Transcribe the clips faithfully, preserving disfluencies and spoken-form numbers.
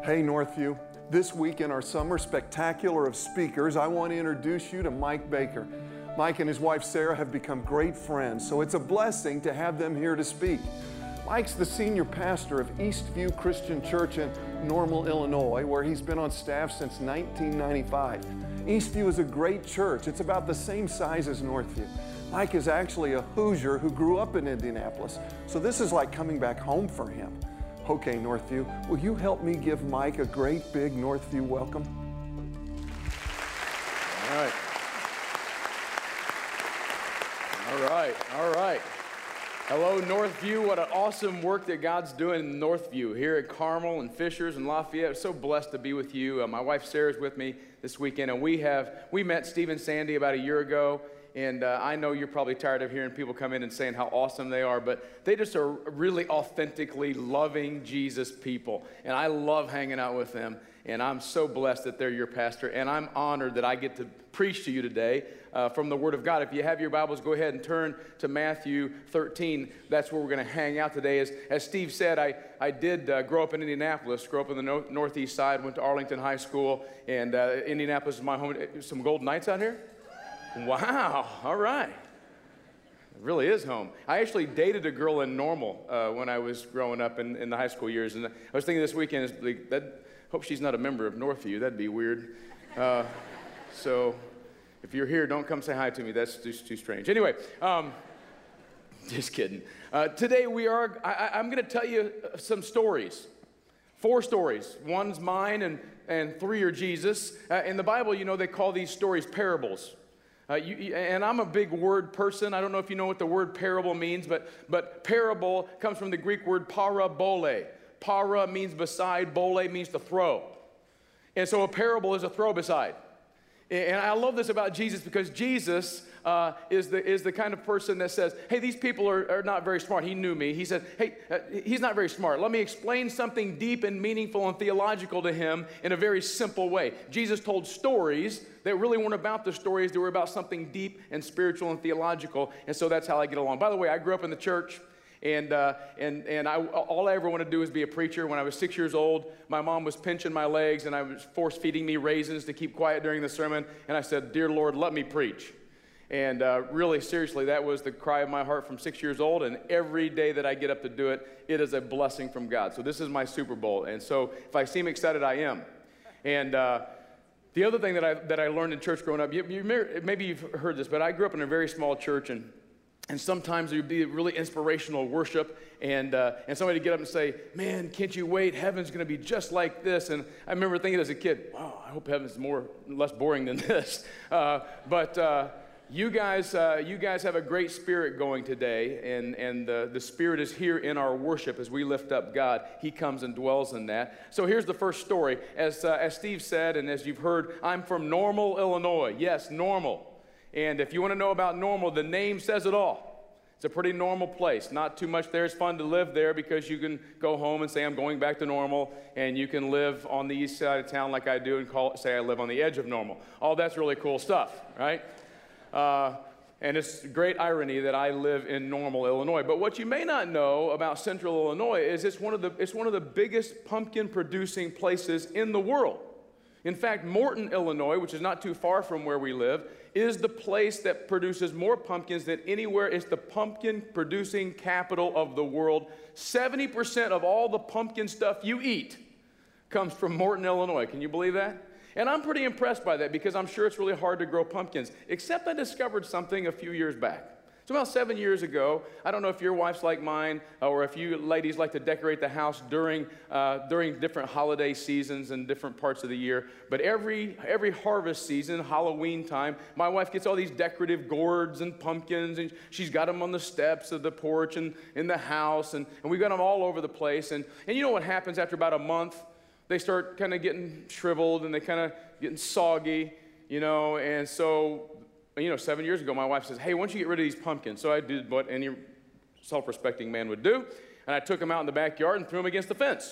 Hey Northview, this week in our summer spectacular of speakers, I want to introduce you to Mike Baker. Mike and his wife Sarah have become great friends, so it's a blessing to have them here to speak. Mike's the senior pastor of Eastview Christian Church in Normal, Illinois, where he's been on staff since nineteen ninety-five. Eastview is a great church. It's about the same size as Northview. Mike is actually a Hoosier who grew up in Indianapolis, so this is like coming back home for him. Okay, Northview, will you help me give Mike a great big Northview welcome? All right. All right, all right. Hello, Northview. What an awesome work that God's doing in Northview here at Carmel and Fishers and Lafayette. I'm so blessed to be with you. Uh, my wife Sarah's with me this weekend, and we have we met Steve and Sandy about a year ago. And uh, I know you're probably tired of hearing people come in and saying how awesome they are, but they just are really authentically loving Jesus people. And I love hanging out with them. And I'm so blessed that they're your pastor. And I'm honored that I get to preach to you today uh, from the Word of God. If you have your Bibles, go ahead and turn to Matthew thirteen. That's where we're going to hang out today. As, as Steve said, I, I did uh, grow up in Indianapolis, grew up in the no- northeast side, went to Arlington High School. And uh, Indianapolis is my home. Some Golden Knights out here? Wow, all right. It really is home. I actually dated a girl in Normal uh, when I was growing up in, in the high school years. And I was thinking this weekend, is like, that, hope she's not a member of Northview. That'd be weird. Uh, so if you're here, don't come say hi to me. That's just too strange. Anyway, um, just kidding. Uh, today we are, I, I'm going to tell you some stories. Four stories. One's mine and, and three are Jesus. Uh, in the Bible, you know, they call these stories parables. Uh, you, and I'm a big word person. I don't know if you know what the word parable means, but, but parable comes from the Greek word parabole. Para means beside, bole means to throw. And so a parable is a throw beside. And I love this about Jesus because Jesus uh, is, the, is the kind of person that says, hey, these people are, are not very smart. He knew me. He said, hey, uh, he's not very smart. Let me explain something deep and meaningful and theological to him in a very simple way. Jesus told stories that really weren't about the stories. They were about something deep and spiritual and theological. And so that's how I get along. By the way, I grew up in the church. And uh, and and I, all I ever wanted to do was be a preacher. When I was six years old, my mom was pinching my legs and I was force-feeding me raisins to keep quiet during the sermon. And I said, dear Lord, let me preach. And uh, really, seriously, that was the cry of my heart from six years old. And every day that I get up to do it, it is a blessing from God. So this is my Super Bowl. And so if I seem excited, I am. And uh, the other thing that I that I learned in church growing up, you, you may, maybe you've heard this, but I grew up in a very small church, and And sometimes there would be really inspirational worship, and uh, and somebody would get up and say, man, can't you wait? Heaven's going to be just like this. And I remember thinking as a kid, wow, I hope heaven's more less boring than this. Uh, but uh, you guys uh, you guys have a great spirit going today, and, and the, the Spirit is here in our worship as we lift up God. He comes and dwells in that. So here's the first story. As, uh, as Steve said, and as you've heard, I'm from Normal, Illinois. Yes, Normal. And if you want to know about Normal, the name says it all. It's a pretty normal place. Not too much there. It's fun to live there because you can go home and say, I'm going back to Normal, and you can live on the east side of town like I do and call, say I live on the edge of Normal. All that's really cool stuff, right? Uh, and it's great irony that I live in Normal, Illinois. But what you may not know about Central Illinois is it's one of the, it's one of the biggest pumpkin-producing places in the world. In fact, Morton, Illinois, which is not too far from where we live, is the place that produces more pumpkins than anywhere. It's the pumpkin-producing capital of the world. seventy percent of all the pumpkin stuff you eat comes from Morton, Illinois. Can you believe that? And I'm pretty impressed by that because I'm sure it's really hard to grow pumpkins, except I discovered something a few years back. So about seven years ago, I don't know if your wife's like mine or if you ladies like to decorate the house during uh, during different holiday seasons and different parts of the year. But every every harvest season, Halloween time, my wife gets all these decorative gourds and pumpkins, and she's got them on the steps of the porch and in the house, and, and we've got them all over the place. And, and you know what happens after about a month? They start kind of getting shriveled and they kind of getting soggy, you know, and so... You know, seven years ago, my wife says, hey, why don't you get rid of these pumpkins? So I did what any self-respecting man would do, and I took them out in the backyard and threw them against the fence.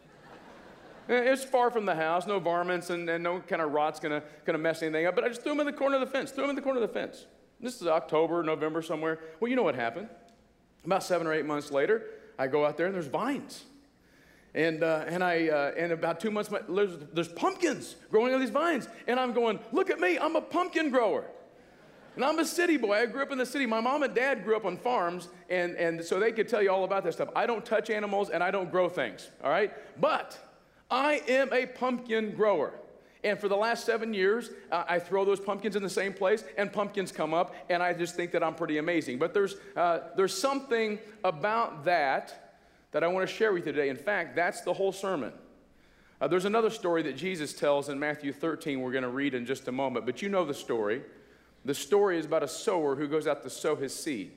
It was far from the house, no varmints, and, and no kind of rot's gonna, gonna mess anything up, but I just threw them in the corner of the fence, threw them in the corner of the fence. This is October, November somewhere. Well, you know what happened. About seven or eight months later, I go out there and there's vines. And, uh, and, I, uh, and about two months, there's, there's pumpkins growing on these vines. And I'm going, look at me, I'm a pumpkin grower. And I'm a city boy. I grew up in the city. My mom and dad grew up on farms, and, and so they could tell you all about that stuff. I don't touch animals, and I don't grow things, all right? But I am a pumpkin grower. And for the last seven years, uh, I throw those pumpkins in the same place, and pumpkins come up, and I just think that I'm pretty amazing. But there's, uh, there's something about that that I want to share with you today. In fact, that's the whole sermon. Uh, there's another story that Jesus tells in Matthew thirteen we're going to read in just a moment, but you know the story. The story is about a sower who goes out to sow his seed.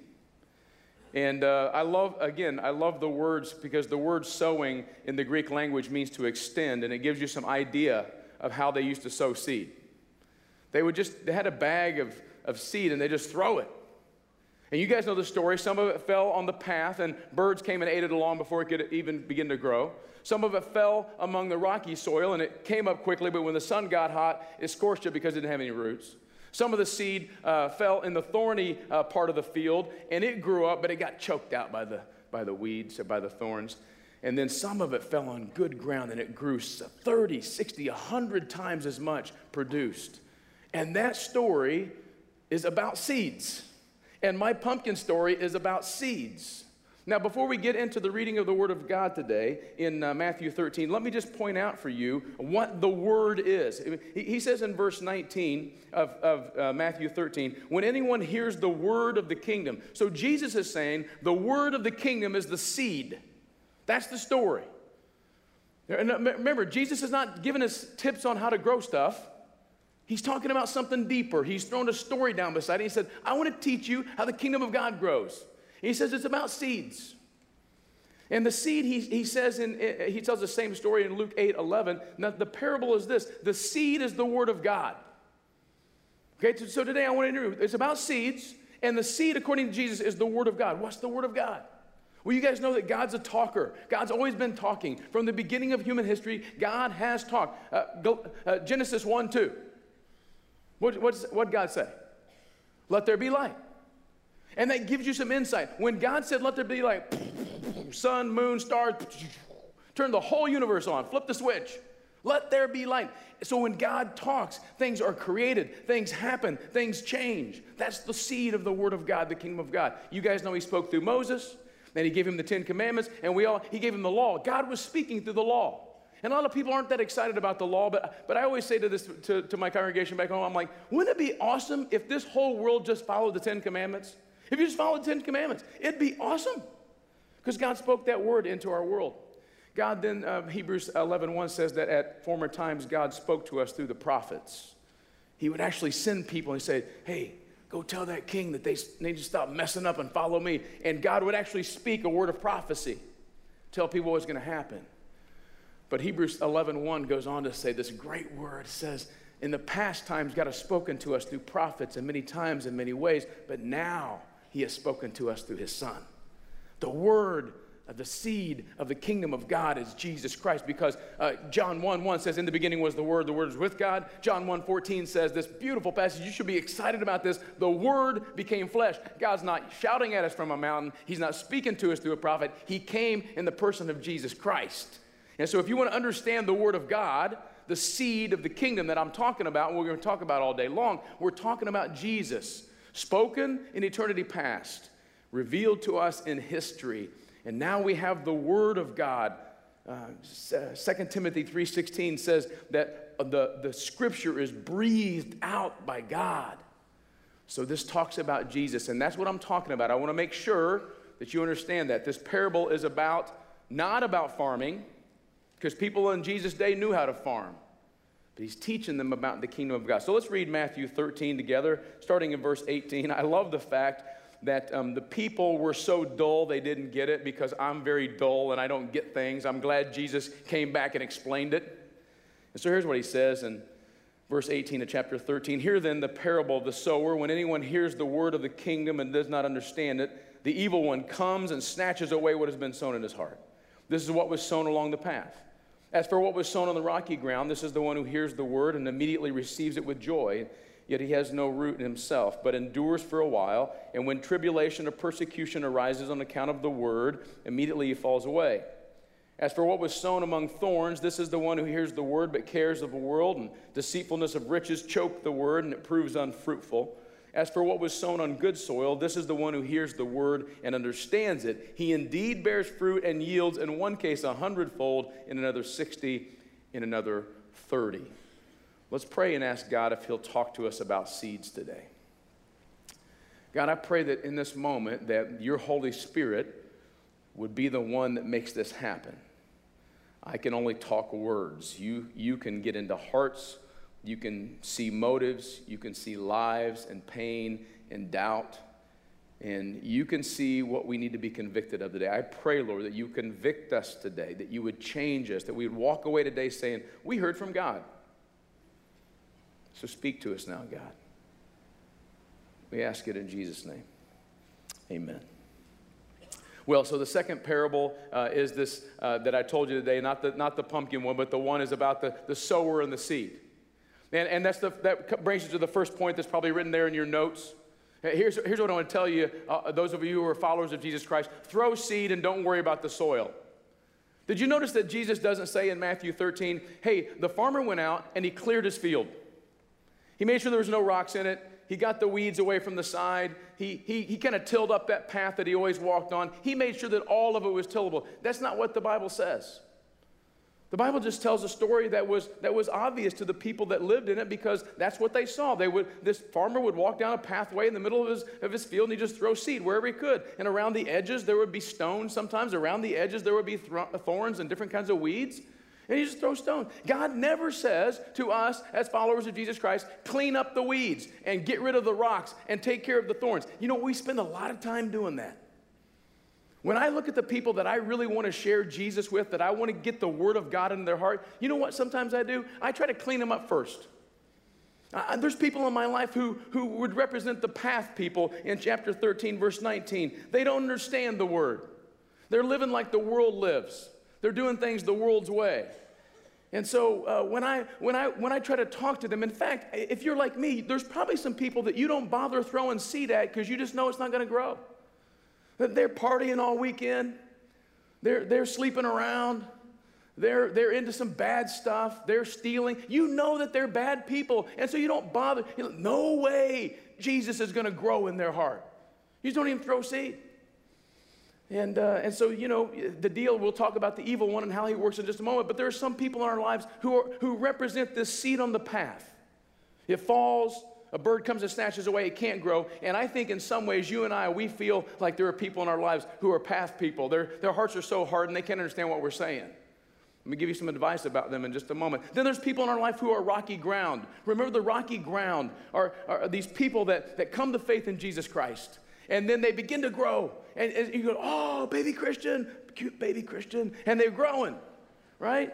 And uh, I love, again, I love the words because the word sowing in the Greek language means to extend, and it gives you some idea of how they used to sow seed. They would just, they had a bag of, of seed and they just throw it. And you guys know the story. Some of it fell on the path and birds came and ate it along before it could even begin to grow. Some of it fell among the rocky soil and it came up quickly, but when the sun got hot, it scorched it because it didn't have any roots. Some of the seed uh, fell in the thorny uh, part of the field, and it grew up, but it got choked out by the, by the weeds or by the thorns. And then some of it fell on good ground, and it grew thirty, sixty, one hundred times as much produced. And that story is about seeds. And my pumpkin story is about seeds. Now, before we get into the reading of the Word of God today in uh, Matthew thirteen, let me just point out for you what the Word is. He, he says in verse nineteen of, of uh, Matthew thirteen, when anyone hears the word of the kingdom. So Jesus is saying the word of the kingdom is the seed. That's the story. And remember, Jesus is not giving us tips on how to grow stuff. He's talking about something deeper. He's thrown a story down beside it. He said, I want to teach you how the kingdom of God grows. He says it's about seeds. And the seed, he, he says, in, he tells the same story in Luke eight eleven. Now, the parable is this. The seed is the word of God. Okay, so today I want to introduce, it's about seeds, and the seed, according to Jesus, is the word of God. What's the word of God? Well, you guys know that God's a talker. God's always been talking. From the beginning of human history, God has talked. Uh, go, uh, Genesis one two. What, what's, what God say? Let there be light. And that gives you some insight. When God said, let there be light, sun, moon, stars, turn the whole universe on, flip the switch. Let there be light. So when God talks, things are created, things happen, things change. That's the seed of the word of God, the kingdom of God. You guys know he spoke through Moses, then he gave him the Ten Commandments, and we all, he gave him the law. God was speaking through the law. And a lot of people aren't that excited about the law, but, but I always say to this to, to my congregation back home, I'm like, wouldn't it be awesome if this whole world just followed the Ten Commandments? If you just followed the Ten Commandments, it'd be awesome. Because God spoke that word into our world. God then, uh, Hebrews eleven one says that at former times God spoke to us through the prophets. He would actually send people and say, hey, go tell that king that they need to stop messing up and follow me. And God would actually speak a word of prophecy, tell people what's going to happen. But Hebrews eleven one goes on to say this great word. It says, in the past times God has spoken to us through prophets and many times in many ways, but now he has spoken to us through his son. The word of the seed of the kingdom of God is Jesus Christ, because uh, John one one says, in the beginning was the word, the word was with God. John one fourteen says this beautiful passage, you should be excited about this. The word became flesh. God's not shouting at us from a mountain. He's not speaking to us through a prophet. He came in the person of Jesus Christ. And so if you want to understand the word of God, the seed of the kingdom that I'm talking about, and we're going to talk about all day long, we're talking about Jesus, spoken in eternity past, revealed to us in history. And now we have the word of God. Uh, Second Timothy three sixteen says that the, the scripture is breathed out by God. So this talks about Jesus, and that's what I'm talking about. I want to make sure that you understand that. This parable is about, not about farming, because people in Jesus' day knew how to farm. But he's teaching them about the kingdom of God. So let's read Matthew thirteen together, starting in verse eighteen. I love the fact that um, the people were so dull they didn't get it, because I'm very dull and I don't get things. I'm glad Jesus came back and explained it. And so here's what he says in verse eighteen of chapter thirteen. Hear then the parable of the sower. When anyone hears the word of the kingdom and does not understand it, the evil one comes and snatches away what has been sown in his heart. This is what was sown along the path. As for what was sown on the rocky ground, this is the one who hears the word and immediately receives it with joy. Yet he has no root in himself, but endures for a while. And when tribulation or persecution arises on account of the word, immediately he falls away. As for what was sown among thorns, this is the one who hears the word but cares of the world, and deceitfulness of riches choke the word, and it proves unfruitful. As for what was sown on good soil, this is the one who hears the word and understands it. He indeed bears fruit and yields, in one case a hundredfold, in another sixty, in another thirty. Let's pray and ask God if he'll talk to us about seeds today. God, I pray that in this moment that your Holy Spirit would be the one that makes this happen. I can only talk words. You, you can get into hearts. You can see motives. You can see lives and pain and doubt. And you can see what we need to be convicted of today. I pray, Lord, that you convict us today, that you would change us, that we would walk away today saying, we heard from God. So speak to us now, God. We ask it in Jesus' name. Amen. Well, so the second parable uh, is this uh, that I told you today, not the, not the pumpkin one, but the one is about the, the sower and the seed. And, and that's the, that brings you to the first point that's probably written there in your notes. Here's, here's what I want to tell you, uh, those of you who are followers of Jesus Christ. Throw seed and don't worry about the soil. Did you notice that Jesus doesn't say in Matthew thirteen, hey, the farmer went out and he cleared his field. He made sure there was no rocks in it. He got the weeds away from the side. He, he, he kind of tilled up that path that he always walked on. He made sure that all of it was tillable. That's not what the Bible says. The Bible just tells a story that was, that was obvious to the people that lived in it because that's what they saw. They would, this farmer would walk down a pathway in the middle of his, of his field and he'd just throw seed wherever he could. And around the edges there would be stones sometimes. Around the edges there would be thorns and different kinds of weeds. And you just throw stones. God never says to us as followers of Jesus Christ, clean up the weeds and get rid of the rocks and take care of the thorns. You know, we spend a lot of time doing that. When I look at the people that I really want to share Jesus with, that I want to get the word of God in their heart, you know what sometimes I do? I try to clean them up first. Uh, there's people in my life who, who would represent the path people in chapter thirteen, verse nineteen. They don't understand the word. They're living like the world lives. They're doing things the world's way. And so uh, when, I, when, I, when I try to talk to them, in fact, if you're like me, there's probably some people that you don't bother throwing seed at because you just know it's not going to grow. They're partying all weekend. They're, they're sleeping around. They're, they're into some bad stuff. They're stealing. You know that they're bad people, and so you don't bother. You know, no way Jesus is going to grow in their heart. You just don't even throw seed. And, uh, and so, you know, the deal, we'll talk about the evil one and how he works in just a moment, but there are some people in our lives who, are, who represent this seed on the path. It falls, a bird comes and snatches away, it can't grow, and I think in some ways, you and I, we feel like there are people in our lives who are path people. Their, their hearts are so hardened, they can't understand what we're saying. Let me give you some advice about them in just a moment. Then there's people in our life who are rocky ground. Remember, the rocky ground are, are these people that, that come to faith in Jesus Christ. And then they begin to grow. And, and you go, oh, baby Christian, cute baby Christian. And they're growing, right?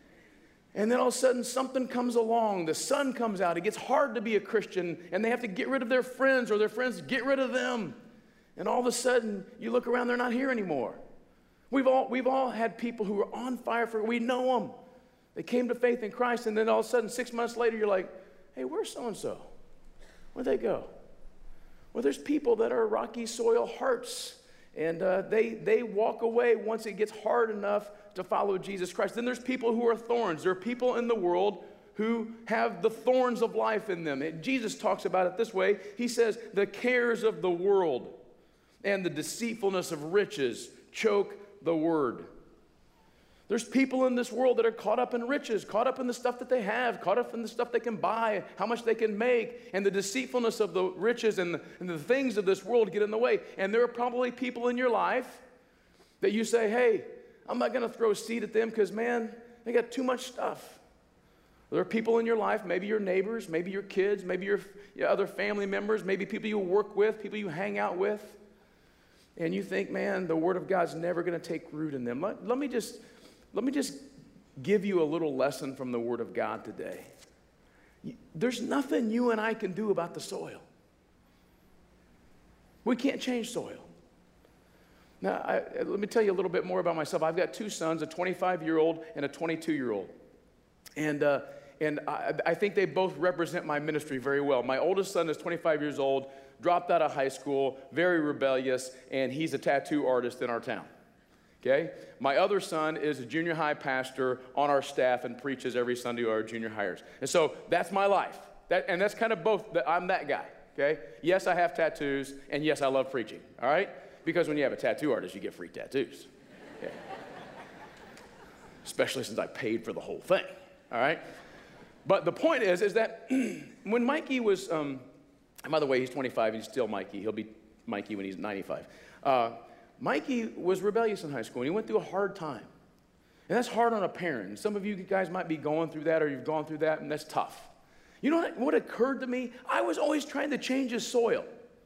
And then all of a sudden something comes along. The sun comes out. It gets hard to be a Christian. And they have to get rid of their friends or their friends get rid of them. And all of a sudden you look around, they're not here anymore. We've all, we've all had people who are on fire for, we know them. They came to faith in Christ. And then all of a sudden six months later you're like, hey, where's so-and-so? Where'd they go? Well, there's people that are rocky soil hearts, and uh, they, they walk away once it gets hard enough to follow Jesus Christ. Then there's people who are thorns. There are people in the world who have the thorns of life in them. And Jesus talks about it this way. He says, the cares of the world and the deceitfulness of riches choke the word. There's people in this world that are caught up in riches, caught up in the stuff that they have, caught up in the stuff they can buy, how much they can make, and the deceitfulness of the riches and the, and the things of this world get in the way. And there are probably people in your life that you say, hey, I'm not going to throw seed at them because, man, they got too much stuff. There are people in your life, maybe your neighbors, maybe your kids, maybe your, your other family members, maybe people you work with, people you hang out with, and you think, man, the Word of God's never going to take root in them. Let, let me just... Let me just give you a little lesson from the Word of God today. There's nothing you and I can do about the soil. We can't change soil. Now, I, let me tell you a little bit more about myself. I've got two sons, a twenty-five-year-old and a twenty-two-year-old. And, uh, and I, I think they both represent my ministry very well. My oldest son is twenty-five years old, dropped out of high school, very rebellious, and he's a tattoo artist in our town. okay? My other son is a junior high pastor on our staff and preaches every Sunday to our junior hires. And so that's my life. That, and that's kind of both, that I'm that guy, okay? Yes, I have tattoos, and yes, I love preaching, all right? Because when you have a tattoo artist, you get free tattoos, okay? Especially since I paid for the whole thing, all right? But the point is, is that when Mikey was, um, and by the way, he's twenty-five, he's still Mikey. He'll be Mikey when he's ninety-five. Uh, Mikey was rebellious in high school, and he went through a hard time. And that's hard on a parent. Some of you guys might be going through that, or you've gone through that, and that's tough. You know what, what occurred to me? I was always trying to change his soil.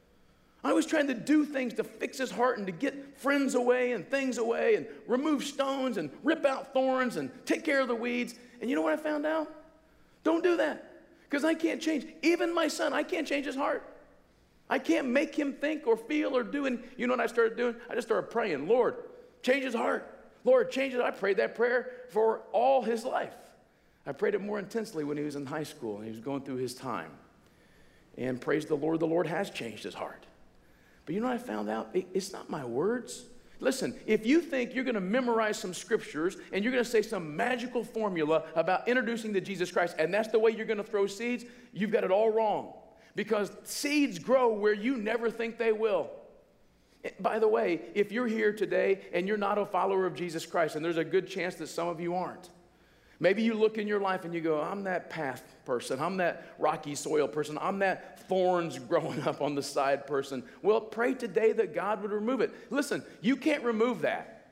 I was trying to do things to fix his heart and to get friends away and things away and remove stones and rip out thorns and take care of the weeds. And you know what I found out? Don't do that, because I can't change. Even my son, I can't change his heart. I can't make him think or feel or do. And you know what I started doing? I just started praying, Lord, change his heart. Lord, change it. I prayed that prayer for all his life. I prayed it more intensely when he was in high school and he was going through his time. And praise the Lord, the Lord has changed his heart. But you know what I found out? It, it's not my words. Listen, if you think you're going to memorize some scriptures and you're going to say some magical formula about introducing to Jesus Christ, and that's the way you're going to throw seeds, you've got it all wrong. Because seeds grow where you never think they will. By the way, if you're here today and you're not a follower of Jesus Christ, and there's a good chance that some of you aren't, maybe you look in your life and you go, I'm that path person, I'm that rocky soil person, I'm that thorns growing up on the side person. Well, pray today that God would remove it. Listen, you can't remove that.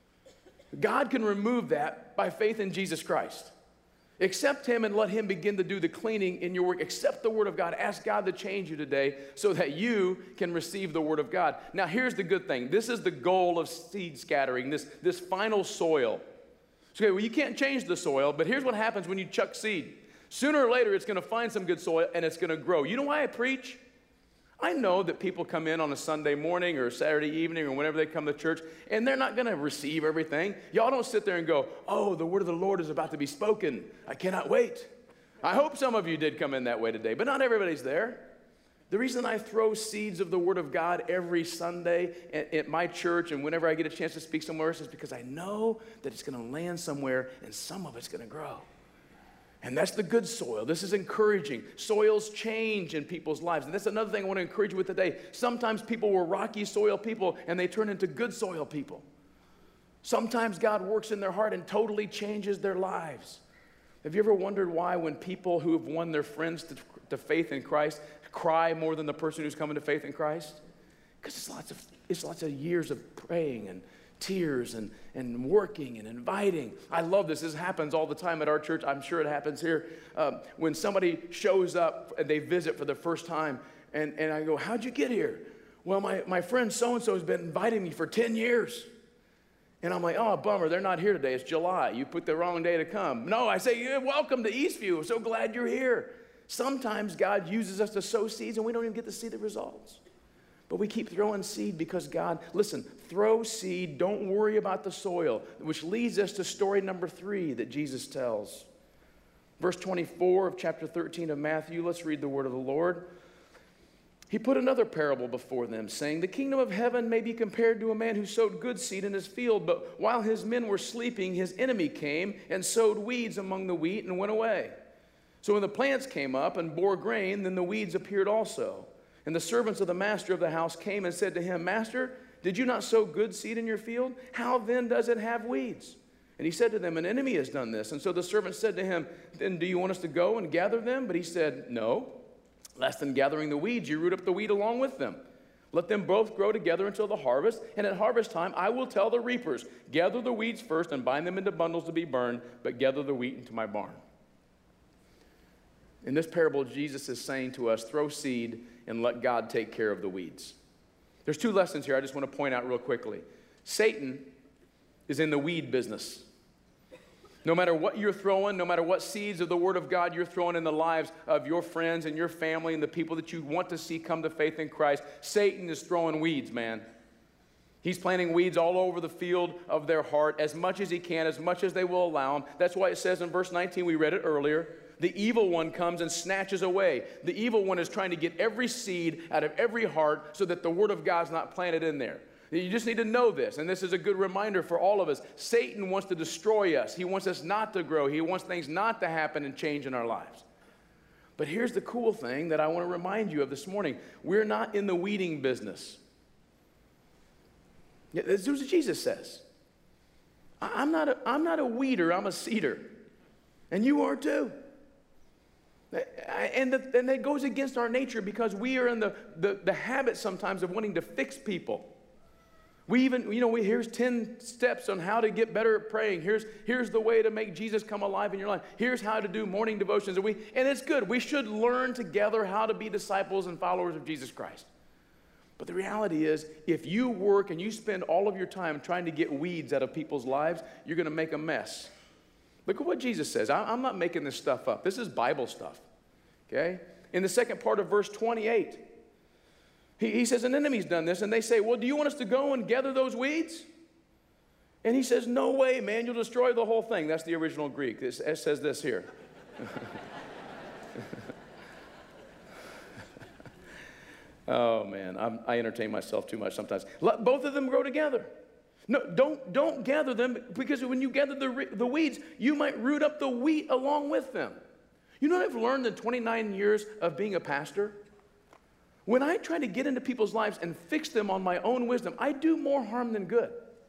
God can remove that by faith in Jesus Christ. Accept him and let him begin to do the cleaning in your work. Accept the word of God. Ask God to change you today so that you can receive the word of God. Now, here's the good thing. This is the goal of seed scattering, this, this final soil. Okay, well, you can't change the soil, but here's what happens when you chuck seed. Sooner or later, it's going to find some good soil, and it's going to grow. You know why I preach? I know that people come in on a Sunday morning or a Saturday evening or whenever they come to church, and they're not going to receive everything. Y'all don't sit there and go, oh, the word of the Lord is about to be spoken. I cannot wait. I hope some of you did come in that way today, but not everybody's there. The reason I throw seeds of the Word of God every Sunday at, at my church and whenever I get a chance to speak somewhere else is because I know that it's going to land somewhere and some of it's going to grow. And that's the good soil. This is encouraging. Soils change in people's lives. And that's another thing I want to encourage you with today. Sometimes people were rocky soil people and they turn into good soil people. Sometimes God works in their heart and totally changes their lives. Have you ever wondered why when people who have won their friends to, to faith in Christ cry more than the person who's coming to faith in Christ? Because it's lots of, it's lots of years of praying and tears and, and working and inviting. I love this. This happens all the time at our church. I'm sure it happens here. Um, when somebody shows up and they visit for the first time, and, and I go, how'd you get here? Well, my, my friend so-and-so has been inviting me for ten years. And I'm like, oh, bummer, they're not here today. It's July. You put the wrong day to come. No, I say, yeah, welcome to Eastview. I'm so glad you're here. Sometimes God uses us to sow seeds and we don't even get to see the results. But we keep throwing seed because God, listen, throw seed, don't worry about the soil, which leads us to story number three that Jesus tells. Verse twenty-four of chapter thirteen of Matthew, let's read the word of the Lord. He put another parable before them, saying, the kingdom of heaven may be compared to a man who sowed good seed in his field, but while his men were sleeping, his enemy came and sowed weeds among the wheat and went away. So when the plants came up and bore grain, then the weeds appeared also. And the servants of the master of the house came and said to him, Master, did you not sow good seed in your field? How then does it have weeds? And he said to them, an enemy has done this. And so the servant said to him, then do you want us to go and gather them? But he said, no. Lest in gathering the weeds, you root up the wheat along with them. Let them both grow together until the harvest. And at harvest time, I will tell the reapers, gather the weeds first and bind them into bundles to be burned, but gather the wheat into my barn. In this parable, Jesus is saying to us, throw seed and let God take care of the weeds. There's two lessons here I just want to point out real quickly. Satan is in the weed business. No matter what you're throwing, no matter what seeds of the Word of God you're throwing in the lives of your friends and your family and the people that you want to see come to faith in Christ, Satan is throwing weeds, man. He's planting weeds all over the field of their heart as much as he can, as much as they will allow him. That's why it says in verse nineteen, we read it earlier, the evil one comes and snatches away. The evil one is trying to get every seed out of every heart so that the Word of God's not planted in there. You just need to know this, and this is a good reminder for all of us. Satan wants to destroy us. He wants us not to grow. He wants things not to happen and change in our lives. But here's the cool thing that I want to remind you of this morning. We're not in the weeding business. This is what Jesus says. I'm not a, I'm not a weeder, I'm a seeder. And you are too. And, the, and that goes against our nature because we are in the, the, the habit sometimes of wanting to fix people. We even, you know, we, here's ten steps on how to get better at praying. Here's, here's the way to make Jesus come alive in your life. Here's how to do morning devotions. And, we, and it's good. We should learn together how to be disciples and followers of Jesus Christ. But the reality is, if you work and you spend all of your time trying to get weeds out of people's lives, you're going to make a mess. Look at what Jesus says. I, I'm not making this stuff up. This is Bible stuff. Okay? In the second part of verse twenty-eight, he, he says, an enemy's done this, and they say, well, do you want us to go and gather those weeds? And he says, no way, man, you'll destroy the whole thing. That's the original Greek. It says this here. Oh, man, I'm, I entertain myself too much sometimes. Let both of them grow together. No, don't, don't gather them, because when you gather the, the weeds, you might root up the wheat along with them. You know what I've learned in twenty-nine years of being a pastor? When I try to get into people's lives and fix them on my own wisdom, I do more harm than good.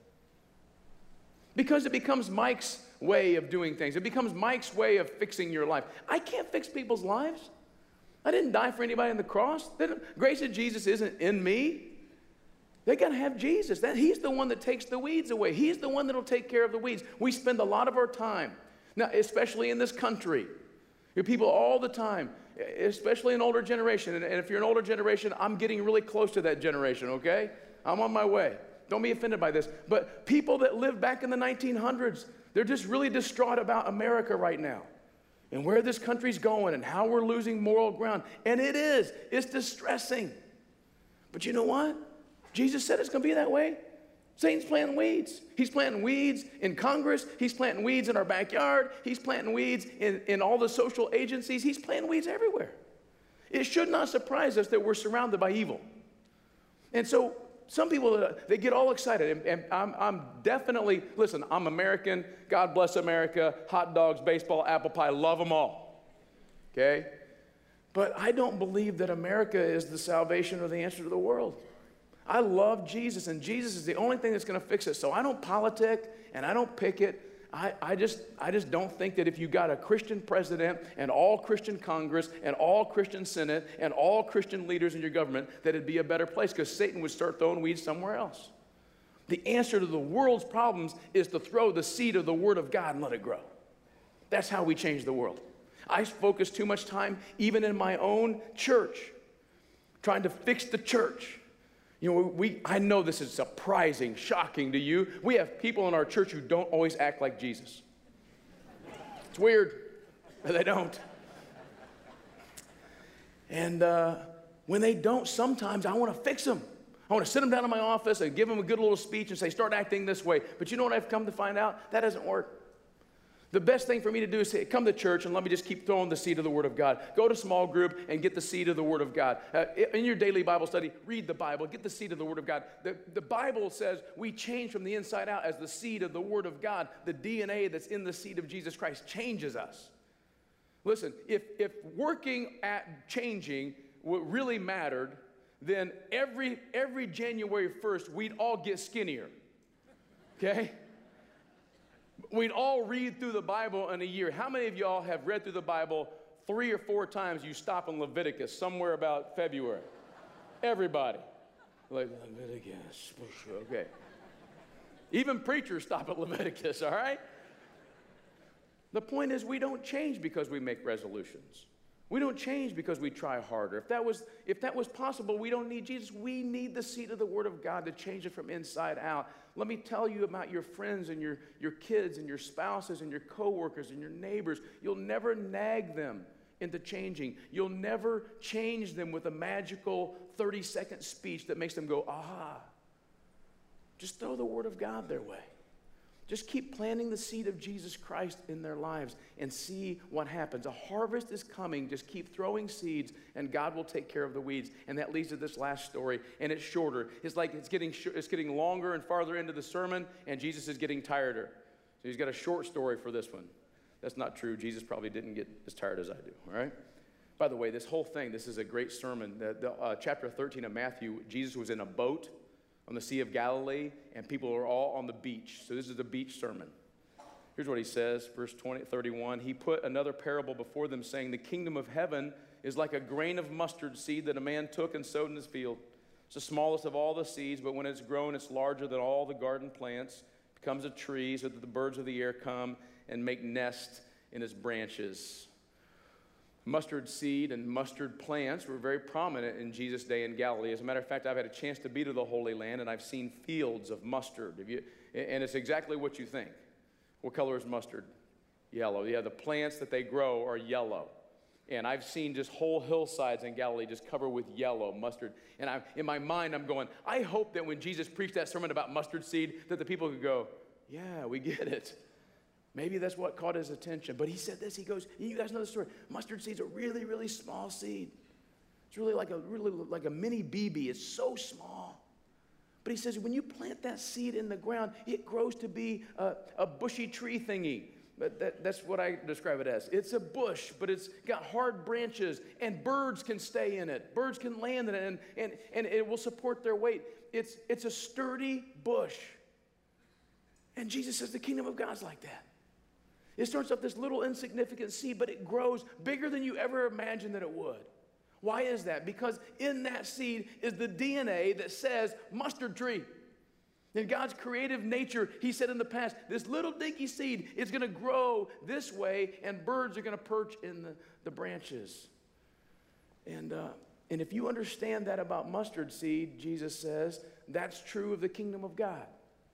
Because it becomes Mike's way of doing things. It becomes Mike's way of fixing your life. I can't fix people's lives. I didn't die for anybody on the cross. The grace of Jesus isn't in me. They got to have Jesus. That, he's the one that takes the weeds away. He's the one that will take care of the weeds. We spend a lot of our time, now, especially in this country, people all the time, especially an older generation. And, and if you're an older generation, I'm getting really close to that generation, okay? I'm on my way. Don't be offended by this. But people that lived back in the nineteen hundreds, they're just really distraught about America right now and where this country's going and how we're losing moral ground. And it is. It's distressing. But you know what? Jesus said it's going to be that way. Satan's planting weeds. He's planting weeds in Congress. He's planting weeds in our backyard. He's planting weeds in, in all the social agencies. He's planting weeds everywhere. It should not surprise us that we're surrounded by evil. And so some people, uh, they get all excited. And, and I'm, I'm definitely, listen, I'm American. God bless America. Hot dogs, baseball, apple pie, love them all. Okay? But I don't believe that America is the salvation or the answer to the world. I love Jesus, and Jesus is the only thing that's going to fix it. So I don't politic, and I don't pick it. I, I, just, I just don't think that if you got a Christian president and all Christian Congress and all Christian Senate and all Christian leaders in your government, that it'd be a better place, because Satan would start throwing weeds somewhere else. The answer to the world's problems is to throw the seed of the Word of God and let it grow. That's how we change the world. I focus too much time, even in my own church, trying to fix the church. You know, we, I know this is surprising, shocking to you. We have people in our church who don't always act like Jesus. It's weird, but they don't. And uh, when they don't, sometimes I want to fix them. I want to sit them down in my office and give them a good little speech and say, start acting this way. But you know what I've come to find out? That doesn't work. The best thing for me to do is say, come to church and let me just keep throwing the seed of the Word of God. Go to small group and get the seed of the Word of God. Uh, in your daily Bible study, read the Bible. Get the seed of the Word of God. The, the Bible says we change from the inside out as the seed of the Word of God. The D N A that's in the seed of Jesus Christ changes us. Listen, if, if working at changing what really mattered, then every, every January first, we'd all get skinnier. Okay? We'd all read through the Bible in a year. How many of y'all have read through the Bible three or four times? You stop in Leviticus somewhere about February. Everybody. Like, Leviticus. Okay. Even preachers stop at Leviticus, all right? The point is, we don't change because we make resolutions. We don't change because we try harder. If that was, if that was possible, we don't need Jesus. We need the seed of the Word of God to change it from inside out. Let me tell you about your friends and your, your kids and your spouses and your coworkers and your neighbors. You'll never nag them into changing. You'll never change them with a magical thirty-second speech that makes them go, ah. Just throw the Word of God their way. Just keep planting the seed of Jesus Christ in their lives and see what happens. A harvest is coming. Just keep throwing seeds, and God will take care of the weeds. And that leads to this last story, and it's shorter. It's like it's getting, sh- it's getting longer and farther into the sermon, and Jesus is getting tireder. So he's got a short story for this one. That's not true. Jesus probably didn't get as tired as I do, all right? By the way, this whole thing, this is a great sermon. The, the, uh, chapter thirteen of Matthew, Jesus was in a boat on the Sea of Galilee, and people are all on the beach. So this is a beach sermon. Here's what he says, verse twenty, thirty-one. He put another parable before them, saying, the kingdom of heaven is like a grain of mustard seed that a man took and sowed in his field. It's the smallest of all the seeds, but when it's grown, it's larger than all the garden plants. It becomes a tree so that the birds of the air come and make nests in its branches. Mustard seed and mustard plants were very prominent in Jesus' day in Galilee. As a matter of fact, I've had a chance to be to the Holy Land, and I've seen fields of mustard. If you, and it's exactly what you think. What color is mustard? Yellow. Yeah, the plants that they grow are yellow. And I've seen just whole hillsides in Galilee just covered with yellow mustard. And I'm, in my mind, I'm going, I hope that when Jesus preached that sermon about mustard seed, that the people could go, yeah, we get it. Maybe that's what caught his attention. But he said this, he goes, you guys know the story. Mustard seed's a really, really small seed. It's really like a really like a mini B B. It's so small. But he says, when you plant that seed in the ground, it grows to be a, a bushy tree thingy. But that, that's what I describe it as. It's a bush, but it's got hard branches, and birds can stay in it. Birds can land in it, and, and, and it will support their weight. It's, it's a sturdy bush. And Jesus says the kingdom of God's like that. It starts off this little insignificant seed, but it grows bigger than you ever imagined that it would. Why is that? Because in that seed is the D N A that says mustard tree. In God's creative nature, he said in the past, this little dinky seed is going to grow this way, and birds are going to perch in the, the branches. And, uh, and if you understand that about mustard seed, Jesus says, that's true of the kingdom of God.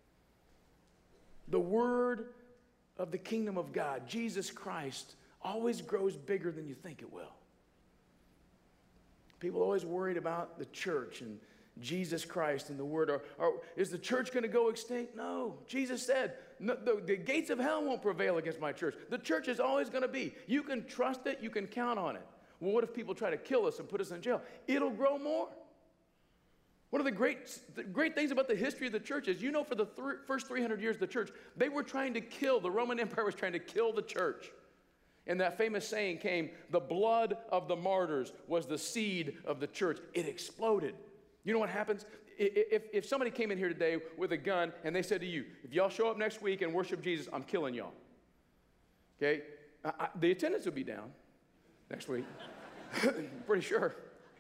The word of the kingdom of God, Jesus Christ, always grows bigger than you think it will. People are always worried about the church and Jesus Christ and the word. Or, or is the church going to go extinct? No. Jesus said, no, the, the gates of hell won't prevail against my church. The church is always going to be. You can trust it. You can count on it. Well, what if people try to kill us and put us in jail? It'll grow more. One of the great, the great things about the history of the church is, you know, for the th- first three hundred years of the church, they were trying to kill, the Roman Empire was trying to kill the church. And that famous saying came, the blood of the martyrs was the seed of the church. It exploded. You know what happens? If, if somebody came in here today with a gun and they said to you, if y'all show up next week and worship Jesus, I'm killing y'all. Okay? I, I, the attendance will be down next week. Pretty sure.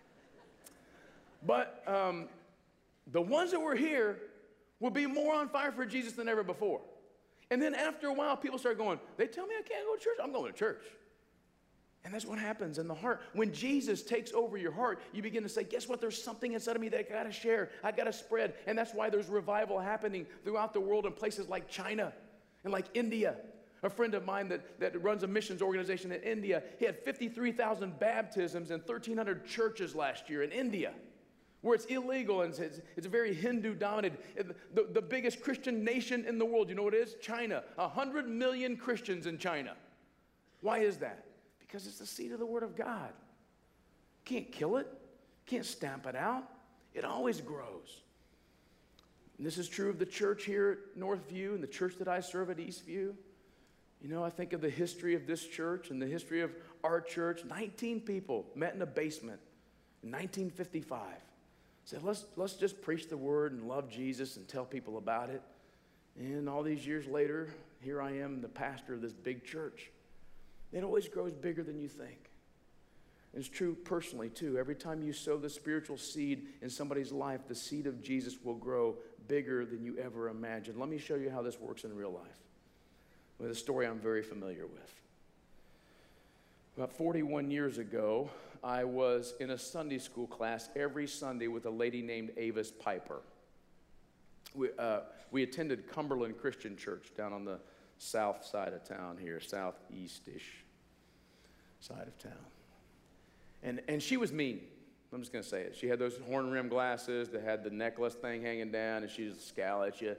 But um, the ones that were here will be more on fire for Jesus than ever before. And then after a while, people start going, they tell me I can't go to church. I'm going to church. And that's what happens in the heart. When Jesus takes over your heart, you begin to say, guess what? There's something inside of me that I got to share. I got to spread. And that's why there's revival happening throughout the world in places like China and like India. A friend of mine that, that runs a missions organization in India, he had fifty-three thousand baptisms in thirteen hundred churches last year in India, where it's illegal and it's, it's very Hindu-dominated. The, the biggest Christian nation in the world, you know what it is? China. A hundred million Christians in China. Why is that? Because it's the seed of the Word of God. Can't kill it. Can't stamp it out. It always grows. And this is true of the church here at Northview and the church that I serve at Eastview. You know, I think of the history of this church and the history of our church. nineteen people met in a basement in nineteen fifty-five. Said, let's, let's just preach the word and love Jesus and tell people about it. And all these years later, here I am, the pastor of this big church. It always grows bigger than you think. It's true personally, too. Every time you sow the spiritual seed in somebody's life, the seed of Jesus will grow bigger than you ever imagined. Let me show you how this works in real life with a story I'm very familiar with. About forty-one years ago, I was in a Sunday school class every Sunday with a lady named Avis Piper. We, uh, we attended Cumberland Christian Church down on the south side of town here, southeast-ish side of town. And, and she was mean. I'm just going to say it. She had those horn-rimmed glasses that had the necklace thing hanging down, and she just scowl at you.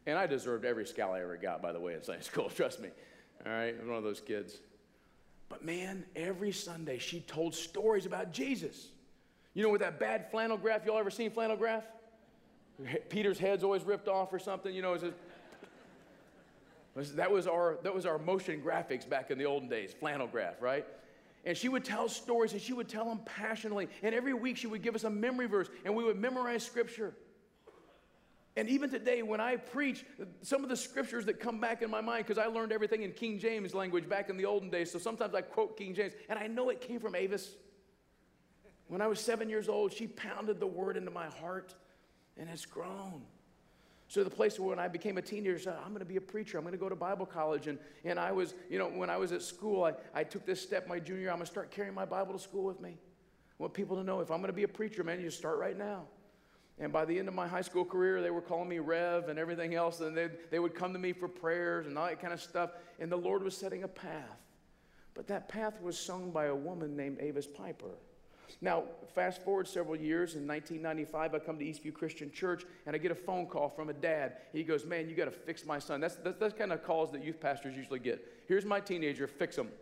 And I deserved every scowl I ever got, by the way, in Sunday school, trust me. All right, I'm one of those kids. But man, every Sunday she told stories about Jesus. You know, with that bad flannel graph, y'all ever seen flannel graph? Peter's head's always ripped off or something, you know. It's just, that was our that was our motion graphics back in the olden days, flannel graph, right? And she would tell stories, and she would tell them passionately. And every week she would give us a memory verse, and we would memorize scripture. And even today, when I preach, some of the scriptures that come back in my mind, because I learned everything in King James language back in the olden days, so sometimes I quote King James, and I know it came from Avis. When I was seven years old, she pounded the word into my heart, and it's grown. So the place where when I became a teenager, I said, I'm going to be a preacher. I'm going to go to Bible college. And, and I was, you know, when I was at school, I, I took this step my junior year. I'm going to start carrying my Bible to school with me. I want people to know if I'm going to be a preacher, man, you start right now. And by the end of my high school career, they were calling me Rev and everything else. And they, they would come to me for prayers and all that kind of stuff. And the Lord was setting a path. But that path was sung by a woman named Avis Piper. Now, fast forward several years. In nineteen ninety-five, I come to Eastview Christian Church, and I get a phone call from a dad. He goes, man, you got to fix my son. That's, that's, that's kind of calls that youth pastors usually get. Here's my teenager, fix him.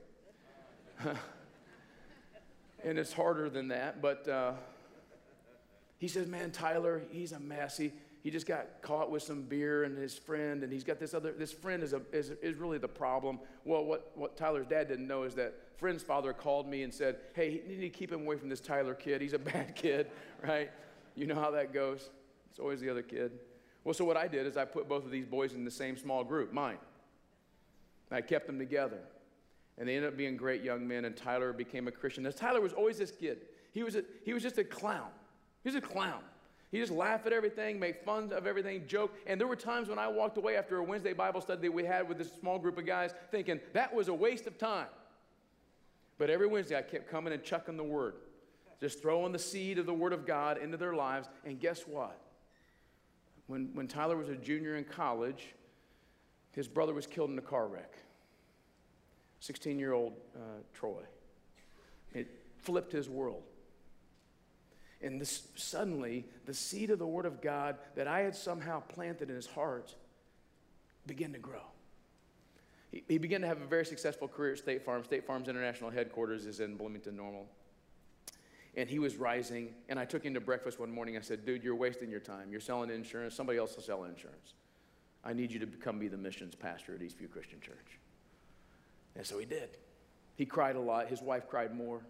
And it's harder than that, but uh, he says, man, Tyler, he's a mess. He, he just got caught with some beer and his friend, and he's got this other, this friend is, a, is, is really the problem. Well, what, what Tyler's dad didn't know is that friend's father called me and said, hey, you need to keep him away from this Tyler kid. He's a bad kid, right? You know how that goes. It's always the other kid. Well, so what I did is I put both of these boys in the same small group, mine. And I kept them together. And they ended up being great young men, and Tyler became a Christian. Now, Tyler was always this kid. He was, a, he was just a clown. He was a clown. He just laughed at everything, made fun of everything, joke. And there were times when I walked away after a Wednesday Bible study that we had with this small group of guys thinking, that was a waste of time. But every Wednesday I kept coming and chucking the word, just throwing the seed of the word of God into their lives. And guess what? When, when Tyler was a junior in college, his brother was killed in a car wreck. sixteen-year-old uh, Troy. It flipped his world. And this, suddenly, the seed of the Word of God that I had somehow planted in his heart began to grow. He, he began to have a very successful career at State Farm. State Farm's international headquarters is in Bloomington Normal. And he was rising, and I took him to breakfast one morning. I said, dude, you're wasting your time. You're selling insurance. Somebody else will sell insurance. I need you to become be the missions pastor at Eastview Christian Church. And so he did. He cried a lot. His wife cried more.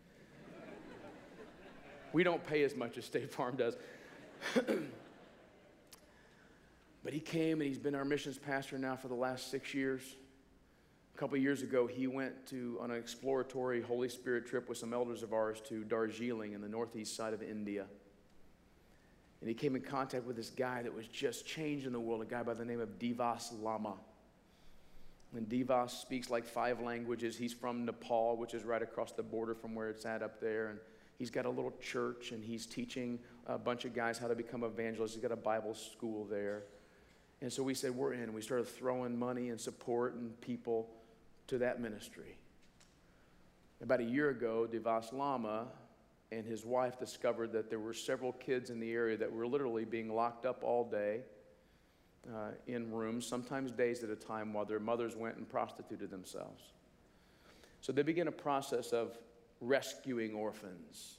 We don't pay as much as State Farm does. But he came, and he's been our missions pastor now for the last six years. A couple of years ago, he went to on an exploratory Holy Spirit trip with some elders of ours to Darjeeling in the northeast side of India. And he came in contact with this guy that was just changing the world, a guy by the name of Divas Lama. And Divas speaks like five languages. He's from Nepal, which is right across the border from where it's at up there. And he's got a little church, and he's teaching a bunch of guys how to become evangelists. He's got a Bible school there. And so we said, we're in. We started throwing money and support and people to that ministry. About a year ago, Divas Lama and his wife discovered that there were several kids in the area that were literally being locked up all day uh, in rooms, sometimes days at a time, while their mothers went and prostituted themselves. So they began a process of rescuing orphans.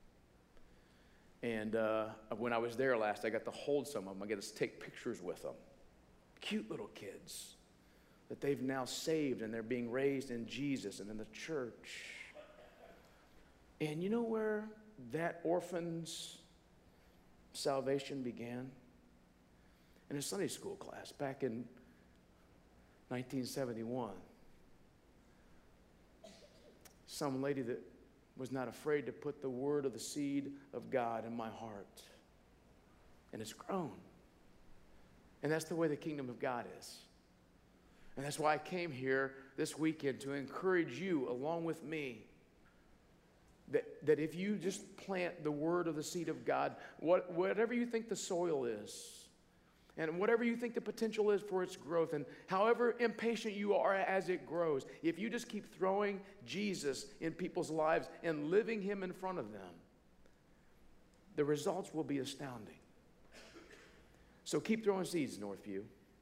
And uh, when I was there last, I got to hold some of them. I got to take pictures with them. Cute little kids that they've now saved, and they're being raised in Jesus and in the church. And you know where that orphan's salvation began? In a Sunday school class back in nineteen seventy-one. Some lady that was not afraid to put the word of the seed of God in my heart. And it's grown. And that's the way the kingdom of God is. And that's why I came here this weekend to encourage you along with me that, that if you just plant the word of the seed of God, what, whatever you think the soil is, and whatever you think the potential is for its growth, and however impatient you are as it grows, if you just keep throwing Jesus in people's lives and living him in front of them, the results will be astounding. So keep throwing seeds, Northview.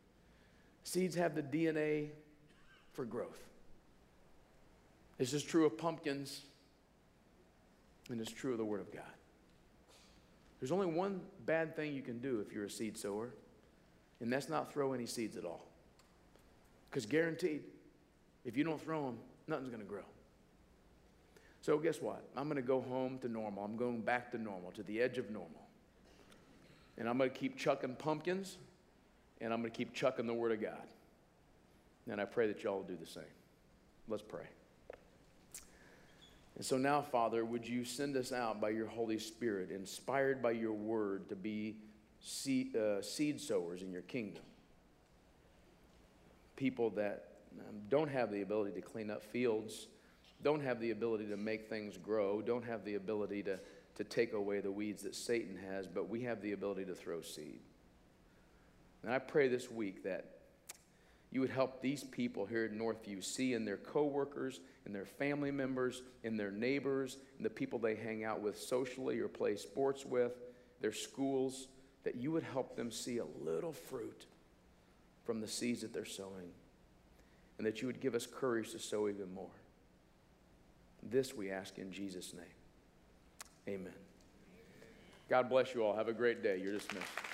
Seeds have the D N A for growth. This is true of pumpkins, and it's true of the Word of God. There's only one bad thing you can do if you're a seed sower, and that's not throw any seeds at all. Because guaranteed, if you don't throw them, nothing's going to grow. So guess what? I'm going to go home to normal. I'm going back to normal, to the edge of normal. And I'm going to keep chucking pumpkins, and I'm going to keep chucking the Word of God. And I pray that y'all will do the same. Let's pray. And so now, Father, would you send us out by your Holy Spirit, inspired by your Word, to be seed, uh, seed sowers in your kingdom. People that um, don't have the ability to clean up fields, don't have the ability to make things grow, don't have the ability to, to take away the weeds that Satan has, but we have the ability to throw seed. And I pray this week that you would help these people here at Northview see in their coworkers, in their family members, in their neighbors, in the people they hang out with socially or play sports with, their schools, that you would help them see a little fruit from the seeds that they're sowing, and that you would give us courage to sow even more. This we ask in Jesus' name. Amen. God bless you all. Have a great day. You're dismissed.